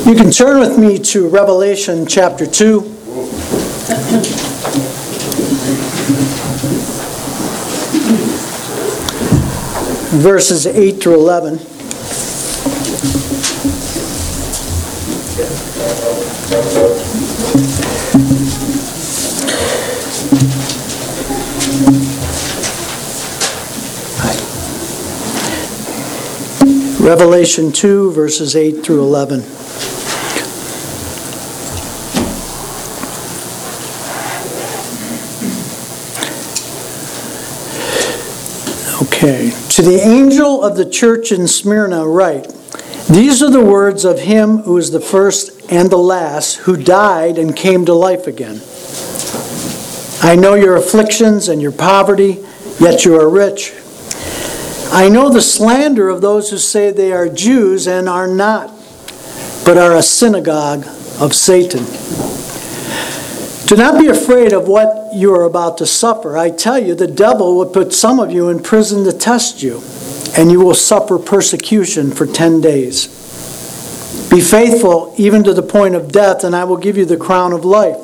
You can turn with me to Revelation chapter 2. Verses 8 through 11. Revelation 2, verses 8 through 11. Okay. To the angel of the church in Smyrna write, these are the words of him who is the first and the last, who died and came to life again. I know your afflictions and your poverty, yet you are rich. I know the slander of those who say they are Jews and are not, but are a synagogue of Satan. Do not be afraid of what you are about to suffer. I tell you, the devil will put some of you in prison to test you, and you will suffer persecution for 10 days. Be faithful even to the point of death, and I will give you the crown of life.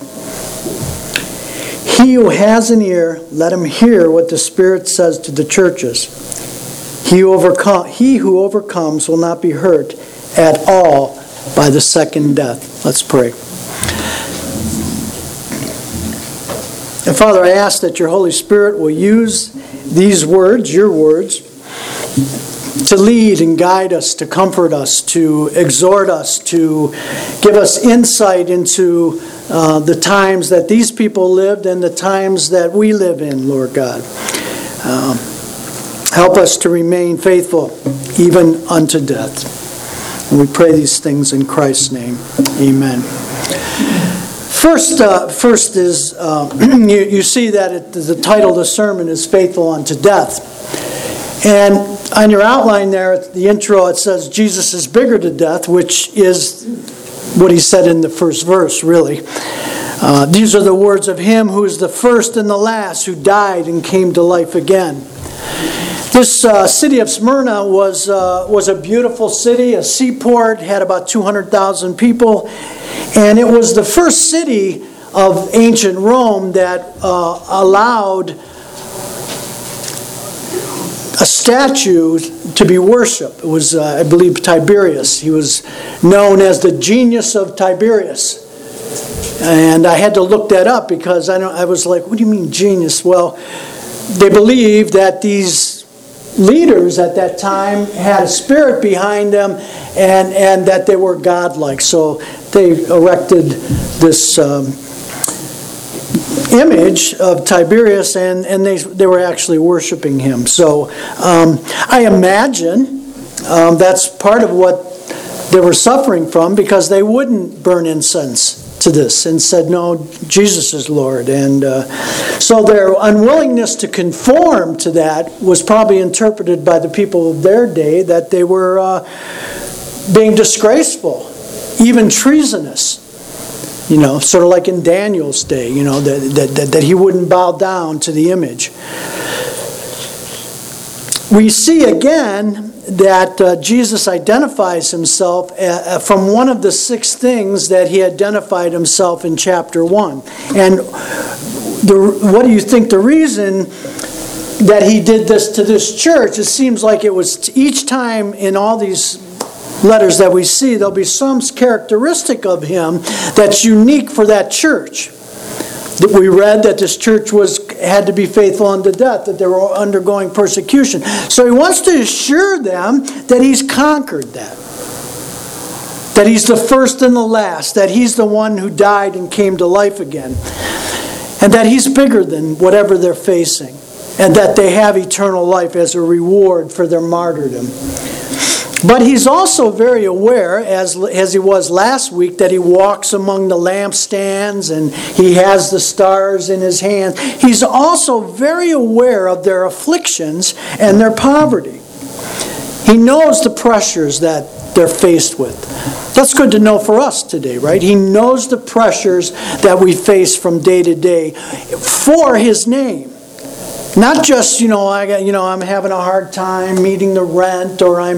He who has an ear, let him hear what the Spirit says to the churches. He who overcomes will not be hurt at all by the second death. Let's pray. And Father, I ask that your Holy Spirit will use these words, your words, to lead and guide us, to comfort us, to exhort us, to give us insight into the times that these people lived and the times that we live in, Lord God. Help us to remain faithful even unto death. And we pray these things in Christ's name. Amen. First is, you see that the title of the sermon is Faithful Unto Death. And on your outline there, at the intro, it says Jesus is bigger to death, which is what he said in the first verse, really. These are the words of him who is the first and the last, who died and came to life again. This city of Smyrna was a beautiful city, a seaport, had about 200,000 people, and it was the first city of ancient Rome that allowed a statue to be worshipped. It was, I believe, Tiberius. He was known as the genius of Tiberius. And I had to look that up because I was like, what do you mean genius? Well, they believed that these leaders at that time had a spirit behind them and that they were godlike. So they erected this image of Tiberius and they were actually worshiping him. So I imagine that's part of what they were suffering from, because they wouldn't burn incense to this and said, no, Jesus is Lord. And so their unwillingness to conform to that was probably interpreted by the people of their day that they were being disgraceful, even treasonous. You know, sort of like in Daniel's day, you know, that he wouldn't bow down to the image. We see again that Jesus identifies himself from one of the 6 things that he identified himself in chapter 1. And what do you think the reason that he did this to this church? It seems like it was each time in all these letters that we see, there'll be some characteristic of him that's unique for that church. That we read that this church had to be faithful unto death, that they were undergoing persecution. So he wants to assure them that he's conquered that. That he's the first and the last, that he's the one who died and came to life again. And that he's bigger than whatever they're facing. And that they have eternal life as a reward for their martyrdom. But he's also very aware, as he was last week, that he walks among the lampstands and he has the stars in his hand. He's also very aware of their afflictions and their poverty. He knows the pressures that they're faced with. That's good to know for us today, right? He knows the pressures that we face from day to day for his name. Not just, I'm having a hard time meeting the rent, or I'm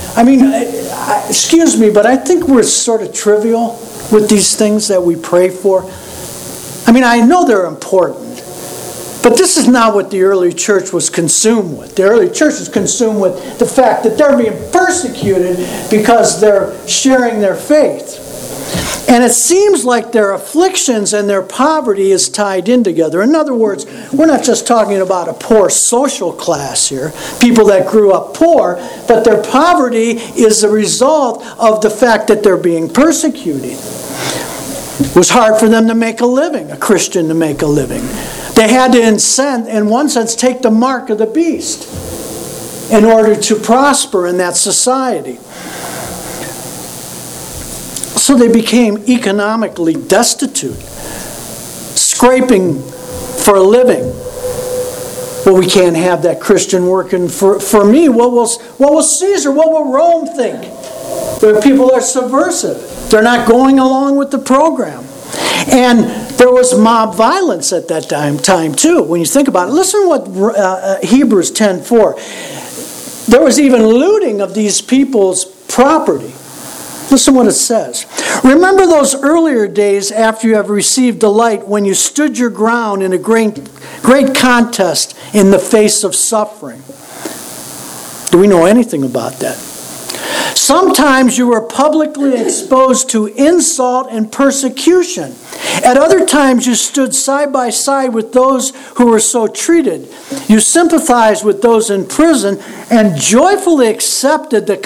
I mean, excuse me, but I think we're sort of trivial with these things that we pray for. I mean, I know they're important, but this is not what the early church was consumed with. The early church was consumed with the fact that they're being persecuted because they're sharing their faith. And it seems like their afflictions and their poverty is tied in together. In other words, we're not just talking about a poor social class here, people that grew up poor, but their poverty is the result of the fact that they're being persecuted. It was hard for them to make a living, a Christian to make a living. They had to, in one sense, take the mark of the beast in order to prosper in that society. So they became economically destitute, scraping for a living. Well, we can't have that Christian working for me. What will Caesar, what will Rome think? Where people are subversive. They're not going along with the program. And there was mob violence at that time too, when you think about it. Listen to what Hebrews 10:4. There was even looting of these people's property. Listen what it says. Remember those earlier days after you have received the light, when you stood your ground in a great contest in the face of suffering. Do we know anything about that? Sometimes you were publicly exposed to insult and persecution. At other times you stood side by side with those who were so treated. You sympathized with those in prison and joyfully accepted the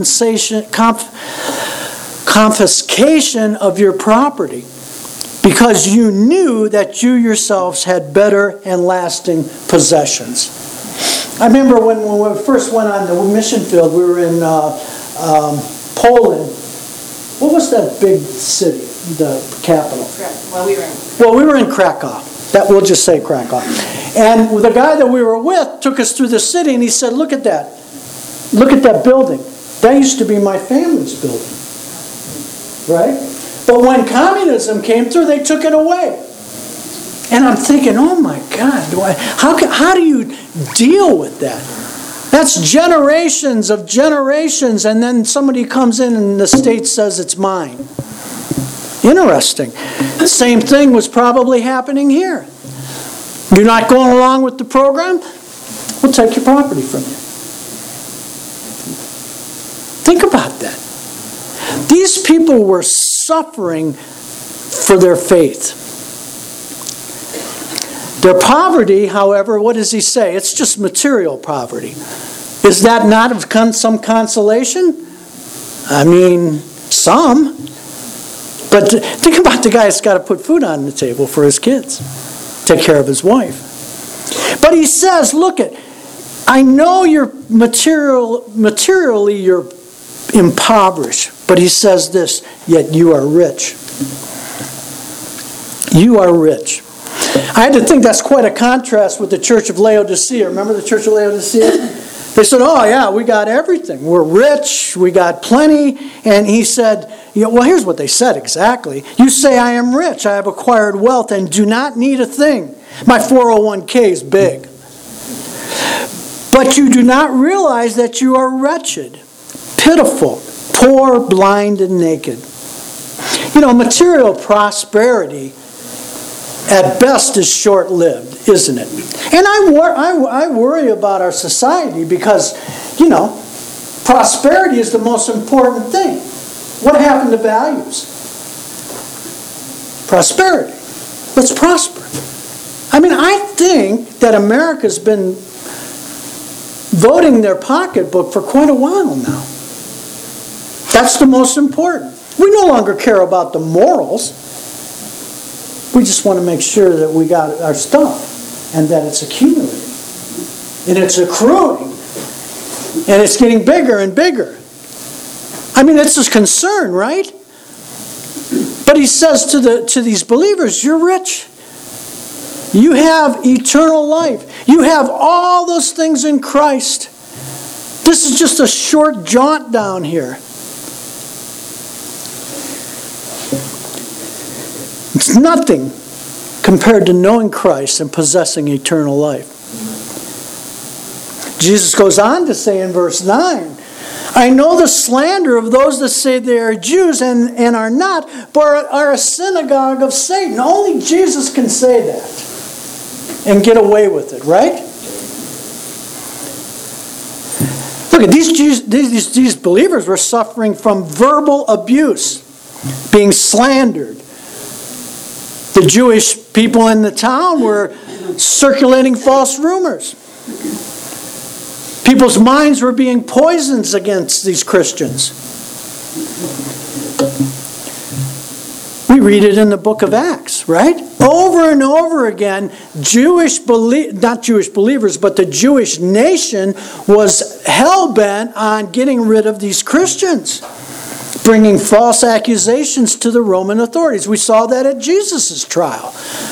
confiscation of your property, because you knew that you yourselves had better and lasting possessions. I remember when we first went on the mission field, we were in Poland. What was that big city, the capital? Well, we were in Krakow. We'll just say Krakow. And the guy that we were with took us through the city, and he said, look at that. Look at that building. That used to be my family's building. Right? But when communism came through, they took it away. And I'm thinking, oh my God, how do you deal with that? That's generations of generations, and then somebody comes in and the state says it's mine. Interesting. The same thing was probably happening here. You're not going along with the program? We'll take your property from you. Think about that. These people were suffering for their faith. Their poverty, however, what does he say? It's just material poverty. Is that not of some consolation? I mean, some. But think about the guy that's got to put food on the table for his kids, take care of his wife. But he says, look, I know you're materially you're impoverished. But he says this, yet you are rich. You are rich. I had to think that's quite a contrast with the church of Laodicea. Remember the church of Laodicea? They said, oh yeah, we got everything. We're rich, we got plenty. And he said, well, here's what they said exactly. You say, I am rich, I have acquired wealth and do not need a thing. My 401k is big. But you do not realize that you are wretched, pitiful, poor, blind, and naked. You know, material prosperity at best is short-lived, isn't it? And I worry about our society because, you know, prosperity is the most important thing. What happened to values? Prosperity. Let's prosper. I mean, I think that America's been voting their pocketbook for quite a while now. That's the most important. We no longer care about the morals. We just want to make sure that we got our stuff and that it's accumulating. And it's accruing. And it's getting bigger and bigger. I mean, it's a concern, right? But he says to these believers, you're rich. You have eternal life. You have all those things in Christ. This is just a short jaunt down here. It's nothing compared to knowing Christ and possessing eternal life. Jesus goes on to say in verse 9, I know the slander of those that say they are Jews and are not, but are a synagogue of Satan. Only Jesus can say that and get away with it, right? Look at these believers were suffering from verbal abuse, being slandered. The Jewish people in the town were circulating false rumors. People's minds were being poisoned against these Christians. We read it in the book of Acts, right? Over and over again, not Jewish believers, but the Jewish nation was hell-bent on getting rid of these Christians, bringing false accusations to the Roman authorities. We saw that at Jesus' trial.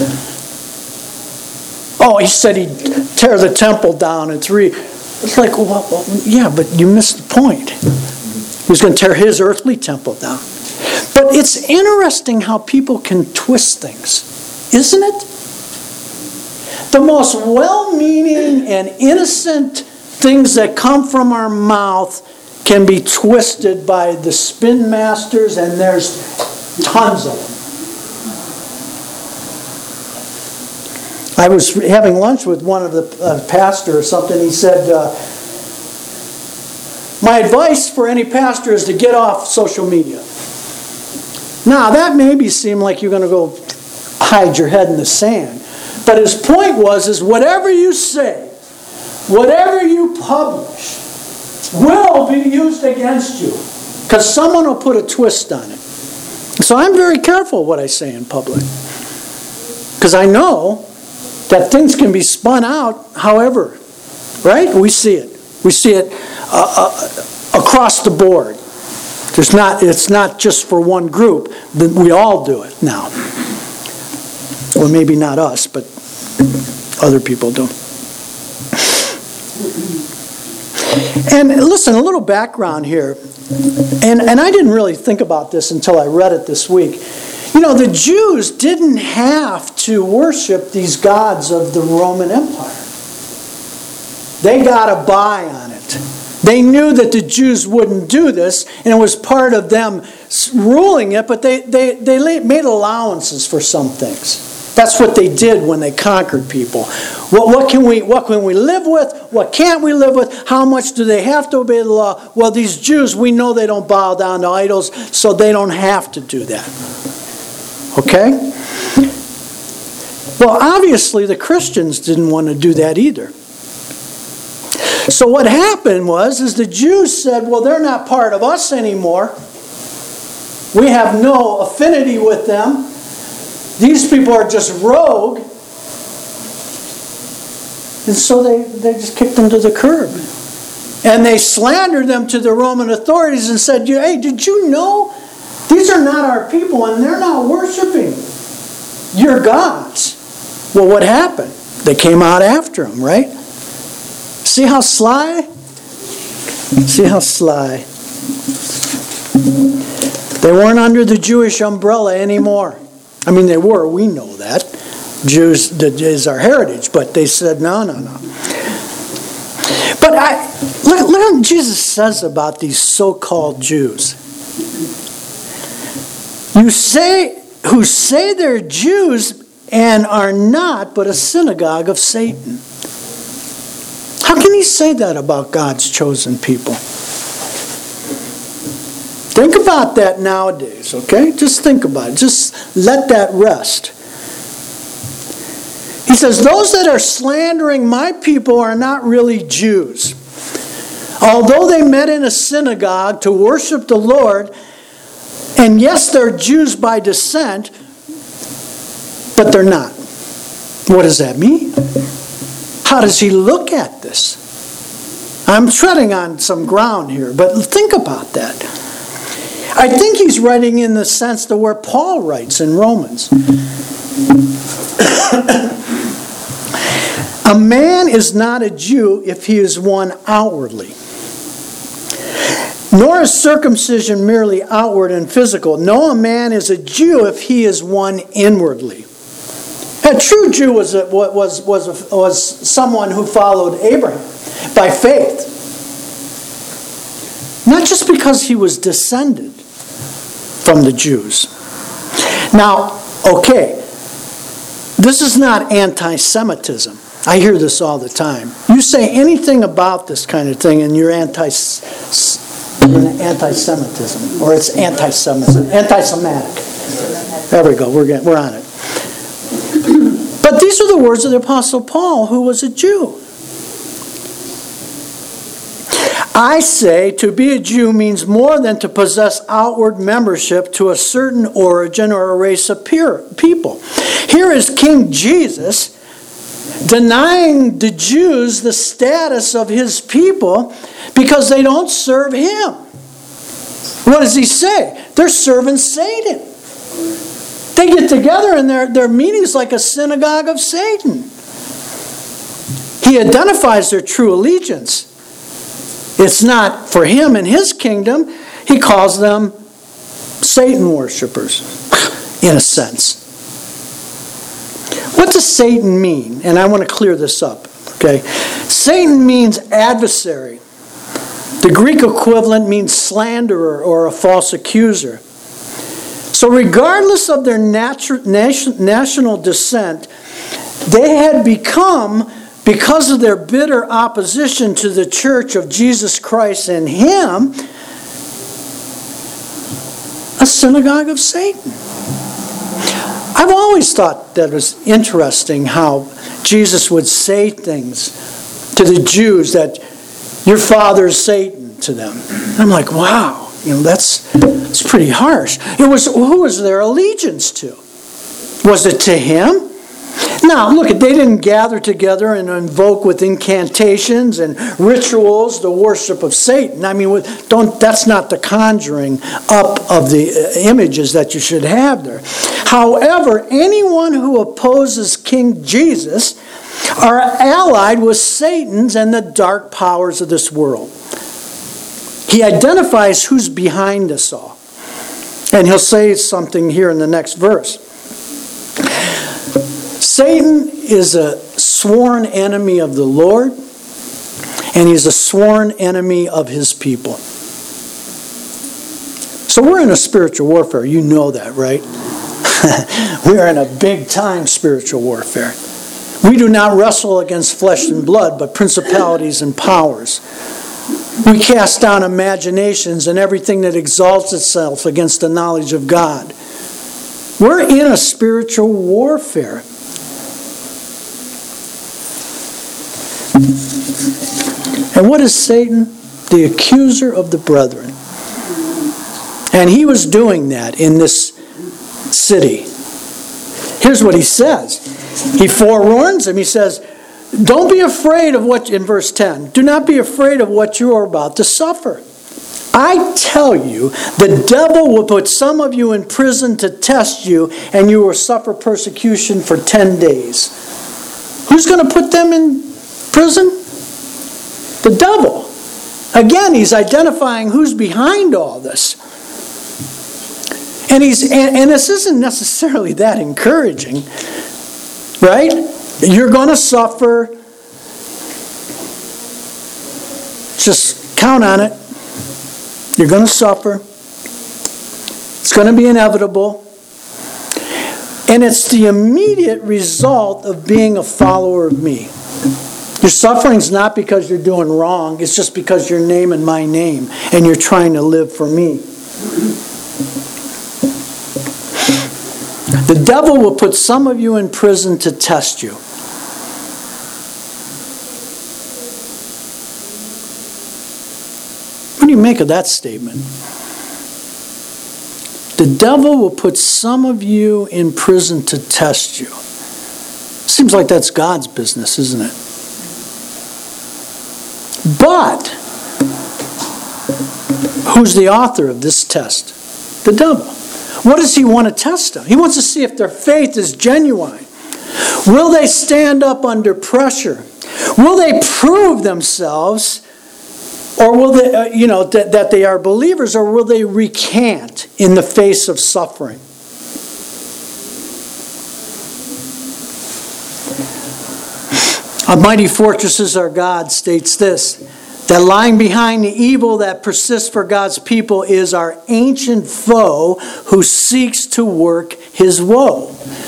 Oh, he said he'd tear the temple down in 3. It's like, well, yeah, but you missed the point. He was going to tear his earthly temple down. But it's interesting how people can twist things, isn't it? The most well-meaning and innocent things that come from our mouth can be twisted by the spin masters, and there's tons of them. I was having lunch with one of the pastor or something. He said, my advice for any pastor is to get off social media. Now, that maybe seemed like you're going to go hide your head in the sand. But his point was whatever you say, whatever you publish, will be used against you. Because someone will put a twist on it. So I'm very careful what I say in public. Because I know that things can be spun out however. Right? We see it. We see it across the board. It's not just for one group. We all do it now. Well, maybe not us, but other people do. And listen, a little background here. And I didn't really think about this until I read it this week. You know, the Jews didn't have to worship these gods of the Roman Empire. They got a buy on it. They knew that the Jews wouldn't do this, and it was part of them ruling it, but they made allowances for some things. That's what they did when they conquered people. What can we live with? What can't we live with? How much do they have to obey the law? Well, these Jews, we know they don't bow down to idols, so they don't have to do that. Okay? Well, obviously the Christians didn't want to do that either. So what happened was the Jews said, well, they're not part of us anymore. We have no affinity with them. These people are just rogue. And so they just kicked them to the curb. And they slandered them to the Roman authorities and said, hey, did you know these are not our people and they're not worshiping your gods? Well, what happened? They came out after them, right? See how sly? See how sly. They weren't under the Jewish umbrella anymore. I mean, they were. We know that. Jews is our heritage. But they said, no. But look what Jesus says about these so-called Jews. Who say they're Jews and are not, but a synagogue of Satan. How can he say that about God's chosen people? Think about that nowadays, okay? Just think about it. Just let that rest. He says, those that are slandering my people are not really Jews. Although they met in a synagogue to worship the Lord, and yes, they're Jews by descent, but they're not. What does that mean? How does he look at this? I'm treading on some ground here, but think about that. I think he's writing in the sense to where Paul writes in Romans. A man is not a Jew if he is one outwardly. Nor is circumcision merely outward and physical. No, a man is a Jew if he is one inwardly. A true Jew was someone who followed Abraham by faith. Not just because he was descended from the Jews. Now, okay, this is not anti-Semitism. I hear this all the time. You say anything about this kind of thing and you're anti-Semitism, or it's anti-Semitism, anti-Semitic. There we go, we're on it. But these are the words of the Apostle Paul, who was a Jew. I say to be a Jew means more than to possess outward membership to a certain origin or a race of people. Here is King Jesus denying the Jews the status of his people because they don't serve him. What does he say? They're serving Satan. They get together and their meeting's like a synagogue of Satan. He identifies their true allegiance. It's not for him and his kingdom. He calls them Satan worshipers, in a sense. What does Satan mean? And I want to clear this up. Okay, Satan means adversary. The Greek equivalent means slanderer or a false accuser. So regardless of their national descent, they had become, because of their bitter opposition to the church of Jesus Christ and him, a synagogue of Satan. I've always thought that it was interesting how Jesus would say things to the Jews that your father is Satan to them. And I'm like, wow, that's pretty harsh. Who was their allegiance to? Was it to him? Now, look, they didn't gather together and invoke with incantations and rituals the worship of Satan. I mean, that's not the conjuring up of the images that you should have there. However, anyone who opposes King Jesus are allied with Satan's and the dark powers of this world. He identifies who's behind us all. And he'll say something here in the next verse. Satan is a sworn enemy of the Lord, and he's a sworn enemy of his people. So we're in a spiritual warfare. You know that, right? We're in a big-time spiritual warfare. We do not wrestle against flesh and blood, but principalities and powers. We cast down imaginations and everything that exalts itself against the knowledge of God. We're in a spiritual warfare. And what is Satan? The accuser of the brethren. And he was doing that in this city. Here's what he says. He forewarns him. He says, don't be afraid of what, in verse 10, do not be afraid of what you are about to suffer. I tell you, the devil will put some of you in prison to test you, and you will suffer persecution for 10 days. Who's going to put them in prison? The devil. Again, he's identifying who's behind all this. And this isn't necessarily that encouraging, right? You're going to suffer. Just count on it. You're going to suffer. It's going to be inevitable. And it's the immediate result of being a follower of me. Your suffering's not because you're doing wrong. It's just because you're naming my name and you're trying to live for me. The devil will put some of you in prison to test you. What do you make of that statement? The devil will put some of you in prison to test you. Seems like that's God's business, isn't it? But who's the author of this test? The devil. What does he want to test them? He wants to see if their faith is genuine. Will they stand up under pressure? Will they prove themselves, or will they, that they are believers, or will they recant in the face of suffering? A Mighty Fortress is Our God states this, That lying behind the evil that persists for God's people is our ancient foe who seeks to work his woe.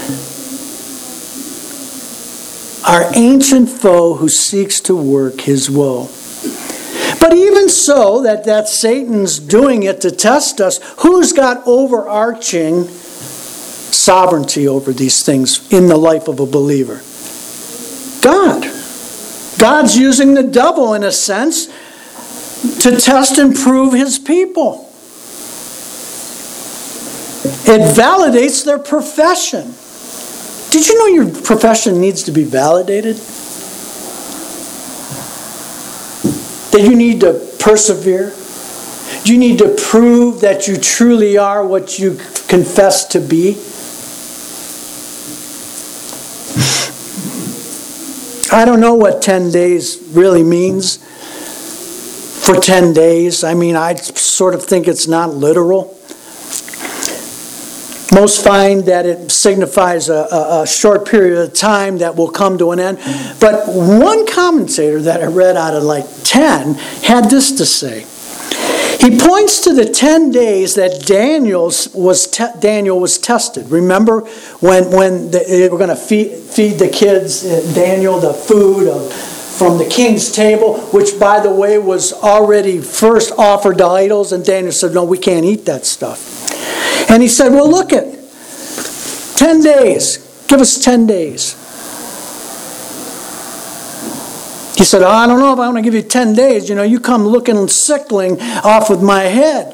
Our ancient foe who seeks to work his woe. But even so, that Satan's doing it to test us, who's got overarching sovereignty over these things in the life of a believer? God. God's using the devil, in a sense, to test and prove his people. It validates their profession. Did you know your profession needs to be validated? That you need to persevere? You need to prove that you truly are what you confess to be? I don't know what 10 days really means. For 10 days. I mean, I sort of think it's not literal. Most find that it signifies a short period of time that will come to an end. But one commentator that I read out of like 10 had this to say. He points to the 10 days that Daniel was tested. Remember when they were going to feed the kids, Daniel, the food from the king's table, which, by the way, was already first offered to idols. And Daniel said, no, we can't eat that stuff. And he said, well, look it. 10 days. Give us 10 days. He said, I don't know if I want to give you 10 days. You come looking sickling off with my head.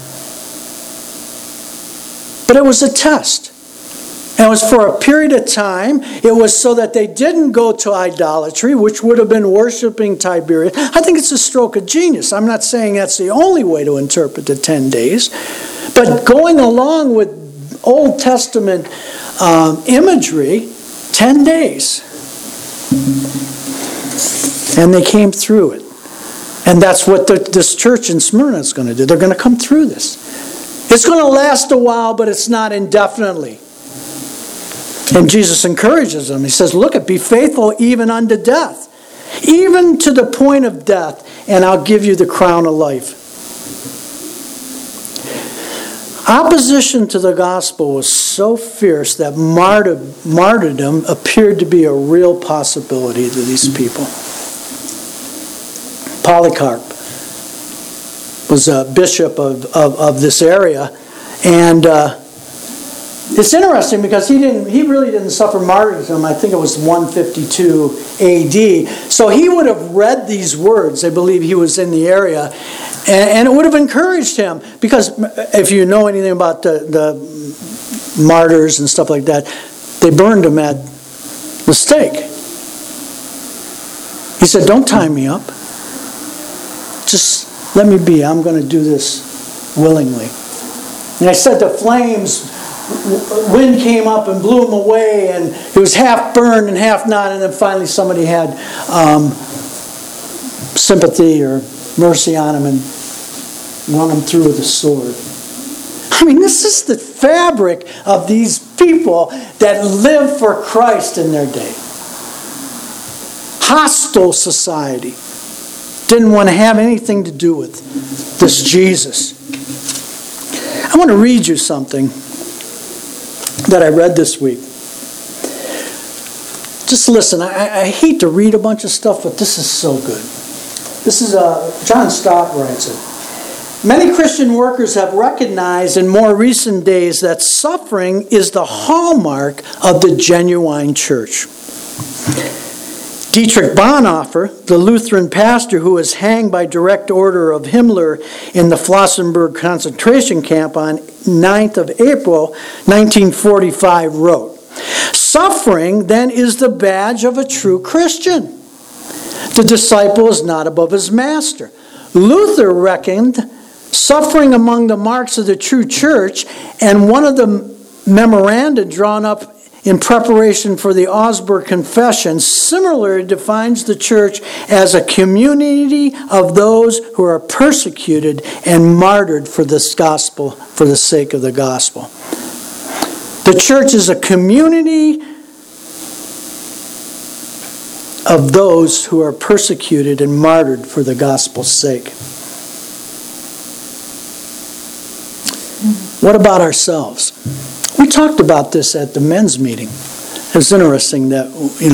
But it was a test. And it was for a period of time. It was so that they didn't go to idolatry, which would have been worshiping Tiberius. I think it's a stroke of genius. I'm not saying that's the only way to interpret the 10 days. But going along with Old Testament imagery, 10 days. And they came through it. And that's what this church in Smyrna is going to do. They're going to come through this. It's going to last a while, but it's not indefinitely. And Jesus encourages them. He says, look, be faithful even unto death. Even to the point of death, and I'll give you the crown of life. Opposition to the gospel was so fierce that martyrdom appeared to be a real possibility to these people. Polycarp was a bishop of this area, and it's interesting because he really didn't suffer martyrdom. I think it was 152 A.D. So he would have read these words. They believe he was in the area, and it would have encouraged him. Because if you know anything about the martyrs and stuff like that, they burned him at the stake. He said, "Don't tie me up. Just let me be. I'm going to do this willingly." And I said the flames, wind came up and blew him away, and he was half burned and half not, and then finally somebody had sympathy or mercy on him and run him through with a sword. I mean, this is the fabric of these people that lived for Christ in their day. Hostile society. Didn't want to have anything to do with this Jesus. I want to read you something that I read this week. Just listen. I hate to read a bunch of stuff, but this is so good. This is John Stott writes it. Many Christian workers have recognized in more recent days that suffering is the hallmark of the genuine church. Dietrich Bonhoeffer, the Lutheran pastor who was hanged by direct order of Himmler in the Flossenburg concentration camp on 9th of April, 1945, wrote, "Suffering, then, is the badge of a true Christian. The disciple is not above his master." Luther reckoned suffering among the marks of the true church, and one of the memoranda drawn up in preparation for the Augsburg Confession similarly defines the church as a community of those who are persecuted and martyred for this gospel, for the sake of the gospel. The church is a community of those who are persecuted and martyred for the gospel's sake. What about ourselves? We talked about this at the men's meeting. It's interesting that,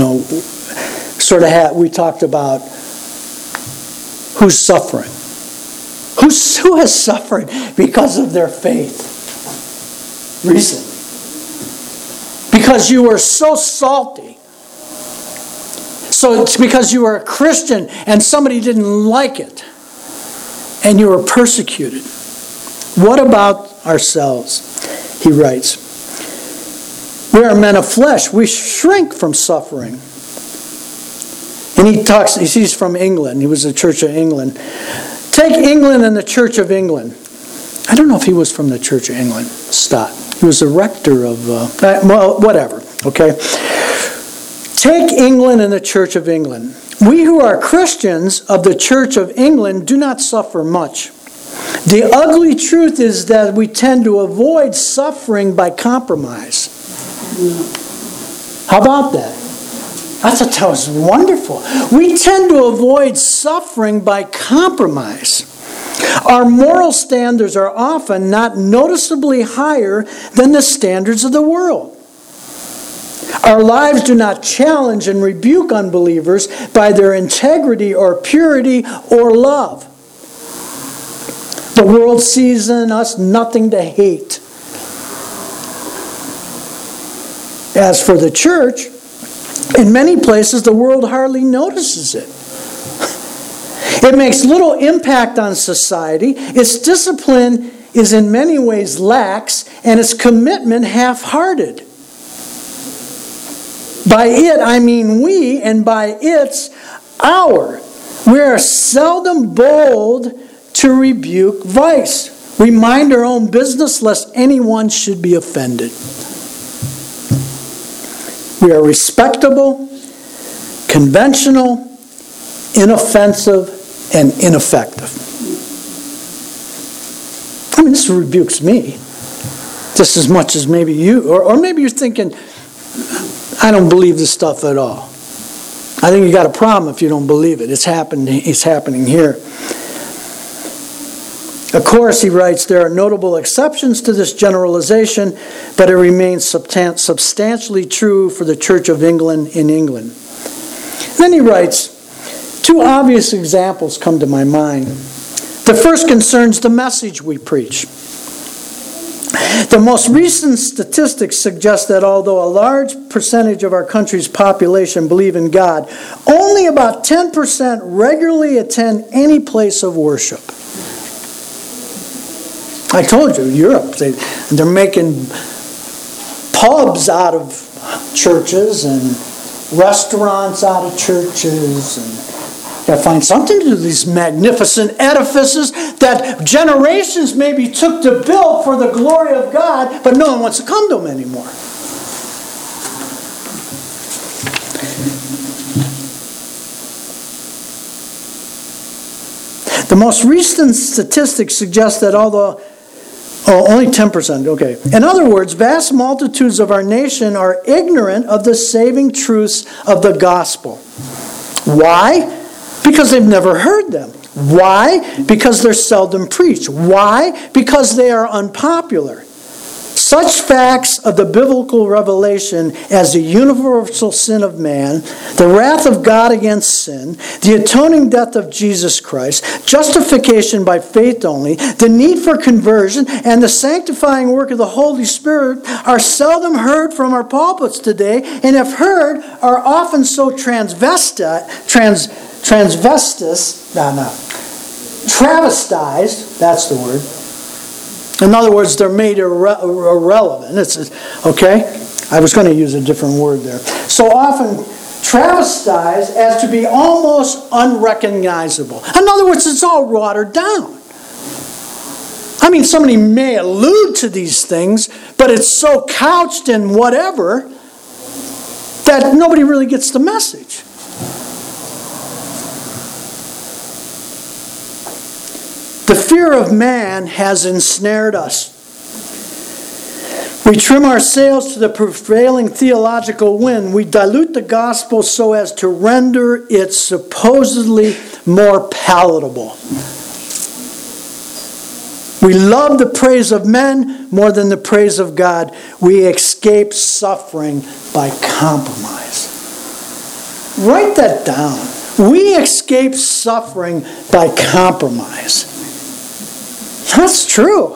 we talked about who's suffering. Who has suffered because of their faith recently? Because you were so salty. So it's because you were a Christian and somebody didn't like it. And you were persecuted. What about ourselves? He writes, we are men of flesh. We shrink from suffering. And he's from England. He was the Church of England. Take England and the Church of England. I don't know if he was from the Church of England, Stott. He was a rector of, whatever, okay? Take England and the Church of England. We who are Christians of the Church of England do not suffer much. The ugly truth is that we tend to avoid suffering by compromise. How about that? I thought that was wonderful. We tend to avoid suffering by compromise. Our moral standards are often not noticeably higher than the standards of the world. Our lives do not challenge and rebuke unbelievers by their integrity or purity or love. The world sees in us nothing to hate. As for the church, in many places the world hardly notices it. It makes little impact on society. Its discipline is in many ways lax, and its commitment half-hearted. By it, I mean we, and by it's our. We are seldom bold to rebuke vice. We mind our own business lest anyone should be offended. We are respectable, conventional, inoffensive, and ineffective. I mean, this rebukes me just as much as maybe you, or maybe you're thinking, I don't believe this stuff at all. I think you got a problem if you don't believe it. It's happening here. Of course, he writes, there are notable exceptions to this generalization, but it remains substantially true for the Church of England in England. And then he writes, two obvious examples come to my mind. The first concerns the message we preach. The most recent statistics suggest that although a large percentage of our country's population believe in God, only about 10% regularly attend any place of worship. I told you, Europe, they're making pubs out of churches and restaurants out of churches, and got to find something to do with these magnificent edifices that generations maybe took to build for the glory of God, but no one wants to come to them anymore. The most recent statistics suggest that although only 10%, okay. In other words, vast multitudes of our nation are ignorant of the saving truths of the gospel. Why? Because they've never heard them. Why? Because they're seldom preached. Why? Because they are unpopular. Such facts of the biblical revelation as the universal sin of man, the wrath of God against sin, the atoning death of Jesus Christ, justification by faith only, the need for conversion, and the sanctifying work of the Holy Spirit are seldom heard from our pulpits today, and if heard, are often so travestized, that's the word. In other words, they're made irrelevant. Okay? I was going to use a different word there. So often travestized as to be almost unrecognizable. In other words, it's all watered down. I mean, somebody may allude to these things, but it's so couched in whatever that nobody really gets the message. The fear of man has ensnared us. We trim our sails to the prevailing theological wind. We dilute the gospel so as to render it supposedly more palatable. We love the praise of men more than the praise of God. We escape suffering by compromise. Write that down. We escape suffering by compromise. That's true.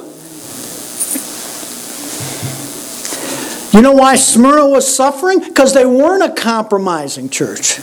You know why Smyrna was suffering? Because they weren't a compromising church.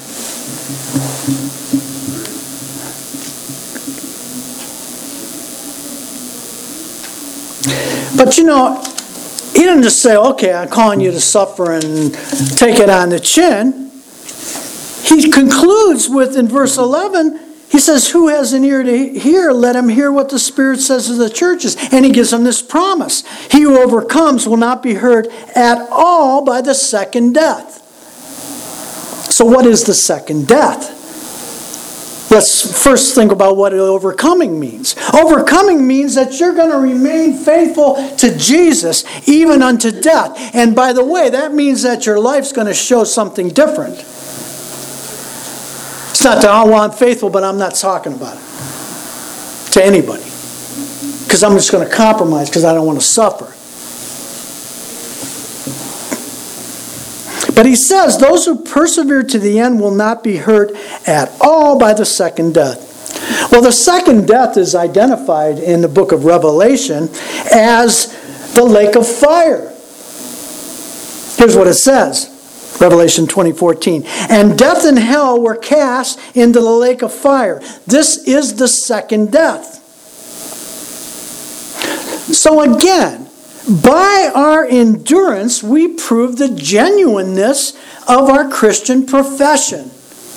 But you know, he didn't just say, okay, I'm calling you to suffer and take it on the chin. He concludes with, in verse 11, he says, who has an ear to hear, let him hear what the Spirit says to the churches. And he gives them this promise. He who overcomes will not be hurt at all by the second death. So what is the second death? Let's first think about what overcoming means. Overcoming means that you're going to remain faithful to Jesus even unto death. And by the way, that means that your life's going to show something different. It's not that, oh, well, I'm faithful, but I'm not talking about it to anybody. Because I'm just going to compromise because I don't want to suffer. But he says, those who persevere to the end will not be hurt at all by the second death. Well, the second death is identified in the book of Revelation as the lake of fire. Here's what it says. Revelation 20:14. And death and hell were cast into the lake of fire. This is the second death. So again, by our endurance, we prove the genuineness of our Christian profession.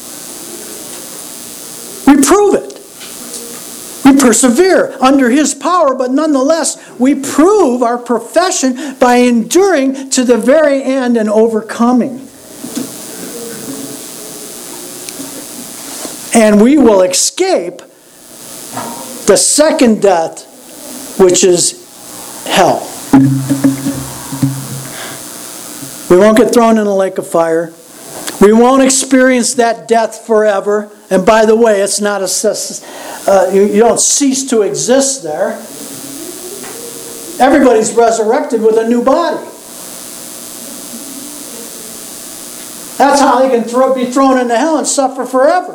We prove it. We persevere under His power, but nonetheless, we prove our profession by enduring to the very end and overcoming. And we will escape the second death, which is hell. We won't get thrown in a lake of fire. We won't experience that death forever. And by the way, it's not you don't cease to exist there. Everybody's resurrected with a new body. That's how they can be thrown into hell and suffer forever.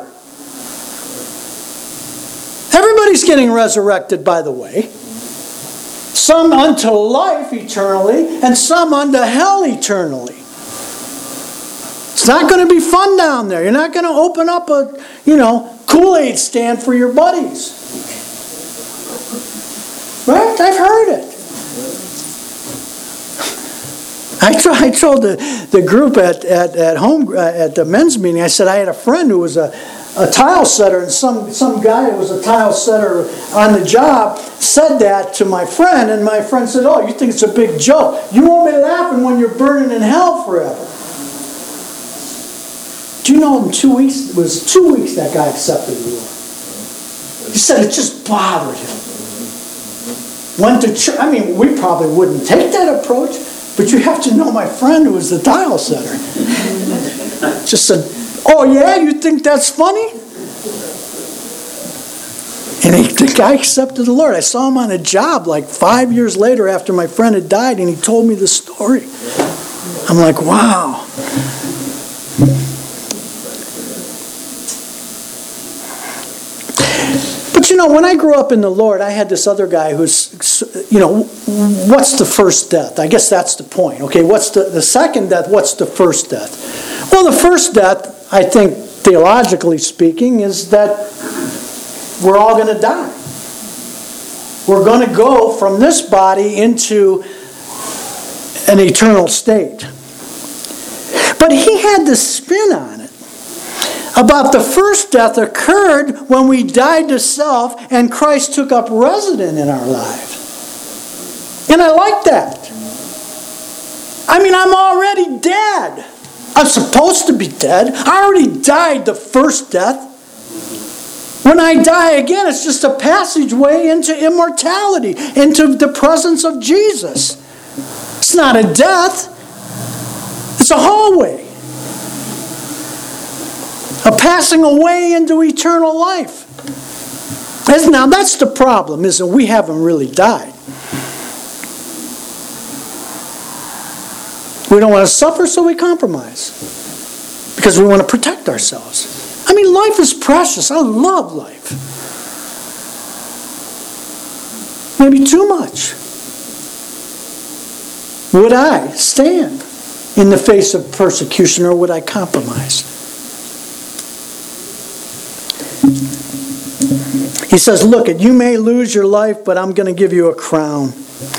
Everybody's getting resurrected, by the way. Some unto life eternally, and some unto hell eternally. It's not going to be fun down there. You're not going to open up a, Kool-Aid stand for your buddies. Right? I've heard it. I told the group at home at the men's meeting, I said I had a friend who was a tile setter, and some guy who was a tile setter on the job said that to my friend, and my friend said, oh, you think it's a big joke. You won't be laughing when you're burning in hell forever. Do you know in 2 weeks, it was 2 weeks that guy accepted the Lord. He said it just bothered him. Went to church. I mean, we probably wouldn't take that approach, but you have to know my friend who was the tile setter. Just said, oh yeah, you think that's funny? And the guy accepted the Lord. I saw him on a job like 5 years later after my friend had died, and he told me the story. I'm like, wow. But when I grew up in the Lord, I had this other guy who's, what's the first death? I guess that's the point. Okay, what's the second death? What's the first death? Well, the first death, I think, theologically speaking, is that we're all going to die. We're going to go from this body into an eternal state. But he had the spin on it. About the first death occurred when we died to self and Christ took up residence in our life. And I like that. I mean, I'm already dead. I'm supposed to be dead. I already died the first death. When I die again, it's just a passageway into immortality, into the presence of Jesus. It's not a death. It's a hallway. A passing away into eternal life. Now that's the problem, isn't it? We haven't really died. We don't want to suffer, so we compromise. Because we want to protect ourselves. I mean, life is precious. I love life. Maybe too much. Would I stand in the face of persecution, or would I compromise? He says, look, you may lose your life, but I'm going to give you a crown.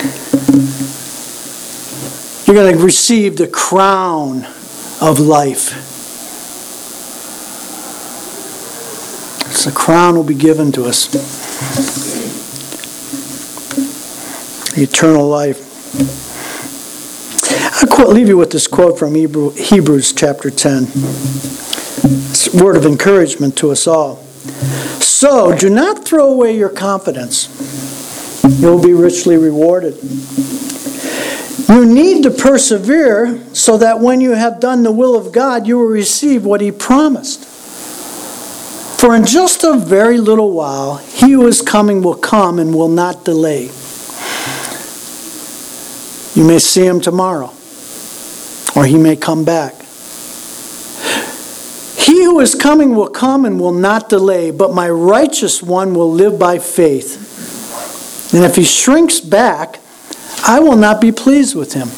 You're going to receive the crown of life. So the crown will be given to us. The eternal life. I'll leave you with this quote from Hebrews chapter 10. It's a word of encouragement to us all. So, do not throw away your confidence. You'll be richly rewarded. You need to persevere so that when you have done the will of God, you will receive what He promised. For in just a very little while, He who is coming will come and will not delay. You may see Him tomorrow, or He may come back. He who is coming will come and will not delay, but my righteous one will live by faith. And if he shrinks back, I will not be pleased with him.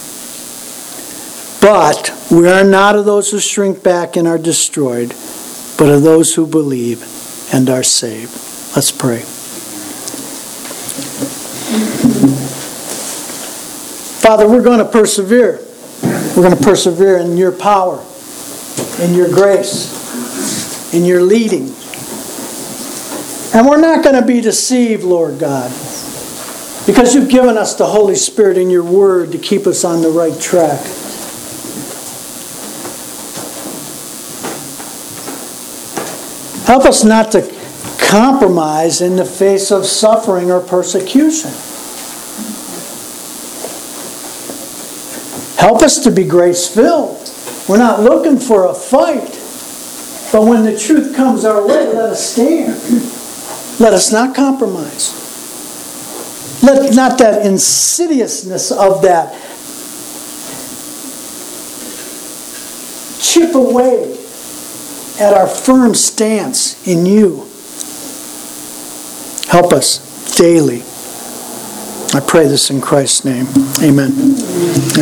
But we are not of those who shrink back and are destroyed, but of those who believe and are saved. Let's pray. Father, we're going to persevere. We're going to persevere in your power, in your grace, in your leading. And we're not going to be deceived, Lord God, because you've given us the Holy Spirit in your word to keep us on the right track. Help us not to compromise in the face of suffering or persecution. Help us to be grace-filled. We're not looking for a fight. But when the truth comes our way, let us stand. Let us not compromise. Let not that insidiousness of that chip away at our firm stance in you. Help us daily. I pray this in Christ's name. Amen.